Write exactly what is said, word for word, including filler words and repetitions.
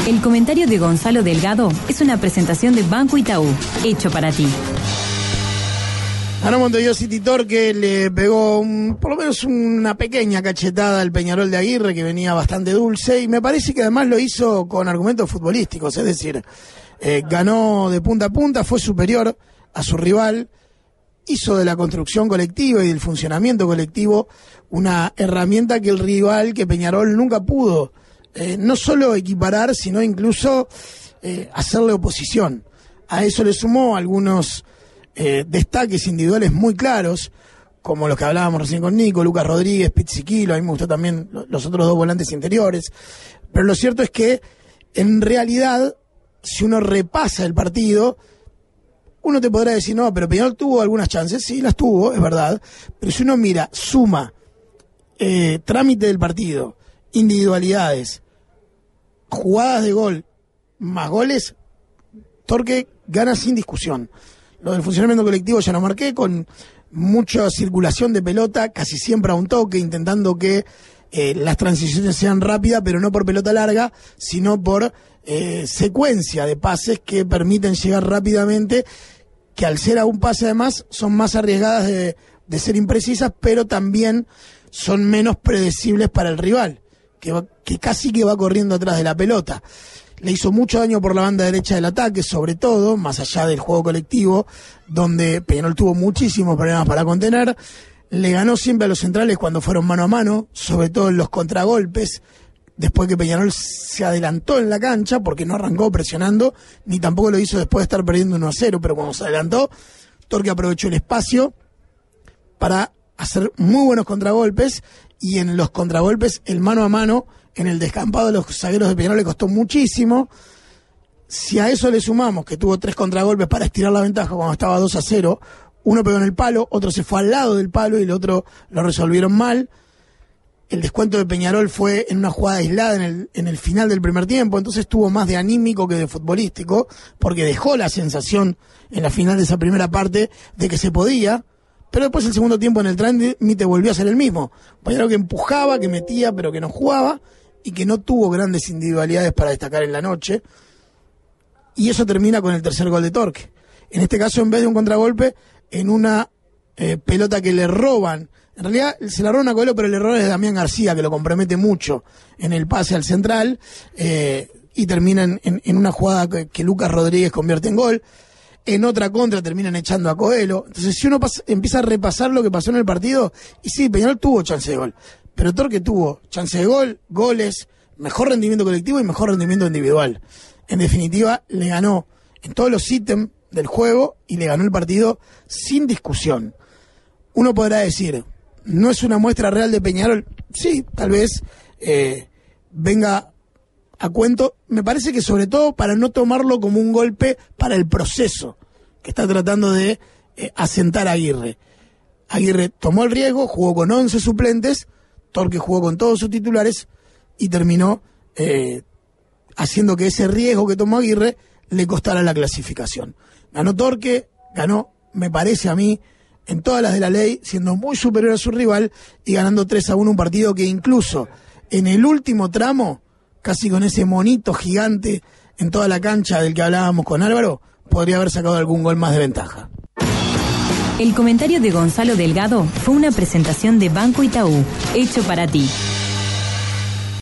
El comentario de Gonzalo Delgado es una presentación de Banco Itaú, hecho para ti. Ganó Montevideo City Torque, le pegó un, por lo menos una pequeña cachetada al Peñarol de Aguirre, que venía bastante dulce, y me parece que además lo hizo con argumentos futbolísticos, es decir, eh, ganó de punta a punta, fue superior a su rival, hizo de la construcción colectiva y del funcionamiento colectivo una herramienta que el rival, que Peñarol nunca pudo, eh, no solo equiparar, sino incluso eh, hacerle oposición. A eso le sumó algunos eh, destaques individuales muy claros, como los que hablábamos recién con Nico, Lucas Rodríguez, Pizziquilo. A mí me gustó también los otros dos volantes interiores. Pero lo cierto es que, en realidad, si uno repasa el partido, uno te podrá decir, no, pero Peñarol tuvo algunas chances. Sí, las tuvo, es verdad. Pero si uno mira, suma, eh, trámite del partido, individualidades, jugadas de gol, más goles, Torque gana sin discusión. Lo del funcionamiento colectivo ya lo marqué, con mucha circulación de pelota, casi siempre a un toque, intentando que eh, las transiciones sean rápidas, pero no por pelota larga, sino por eh, secuencia de pases que permiten llegar rápidamente, que al ser a un pase además son más arriesgadas de, de ser imprecisas, pero también son menos predecibles para el rival, que, va, que casi que va corriendo atrás de la pelota. Le hizo mucho daño por la banda derecha del ataque, sobre todo, más allá del juego colectivo, donde Peñarol tuvo muchísimos problemas para contener. Le ganó siempre a los centrales cuando fueron mano a mano, sobre todo en los contragolpes, después que Peñarol se adelantó en la cancha, porque no arrancó presionando, ni tampoco lo hizo después de estar perdiendo uno a cero, pero cuando se adelantó, Torque aprovechó el espacio para hacer muy buenos contragolpes, y en los contragolpes el mano a mano en el descampado de los zagueros de Peñarol le costó muchísimo. Si a eso le sumamos que tuvo tres contragolpes para estirar la ventaja cuando estaba dos a cero, uno pegó en el palo, otro se fue al lado del palo y el otro lo resolvieron mal. El descuento de Peñarol fue en una jugada aislada en el, en el final del primer tiempo, entonces tuvo más de anímico que de futbolístico, porque dejó la sensación en la final de esa primera parte de que se podía. Pero después el segundo tiempo en el trámite volvió a ser el mismo. Peñarol que empujaba, que metía, pero que no jugaba, y que no tuvo grandes individualidades para destacar en la noche. Y eso termina con el tercer gol de Torque. En este caso, en vez de un contragolpe, en una eh, pelota que le roban. En realidad se la roban a Coelho, pero el error es de Damián García, que lo compromete mucho en el pase al central, eh, y termina en, en, en una jugada que, que Lucas Rodríguez convierte en gol. En otra contra terminan echando a Coelho. Entonces, si uno pasa, empieza a repasar lo que pasó en el partido, y sí, Peñarol tuvo chance de gol, pero Torque tuvo chance de gol, goles, mejor rendimiento colectivo y mejor rendimiento individual. En definitiva, le ganó en todos los ítems del juego y le ganó el partido sin discusión. Uno podrá decir, ¿no es una muestra real de Peñarol? Sí, tal vez eh, venga a cuento. Me parece que sobre todo para no tomarlo como un golpe para el proceso que está tratando de eh, asentar a Aguirre. Aguirre tomó el riesgo, jugó con once suplentes, Torque jugó con todos sus titulares y terminó eh, haciendo que ese riesgo que tomó Aguirre le costara la clasificación. Ganó Torque, ganó, me parece a mí, en todas las de la ley, siendo muy superior a su rival y ganando tres a uno un partido que incluso en el último tramo, casi con ese monito gigante en toda la cancha del que hablábamos con Álvaro, podría haber sacado algún gol más de ventaja. El comentario de Gonzalo Delgado fue una presentación de Banco Itaú, hecho para ti.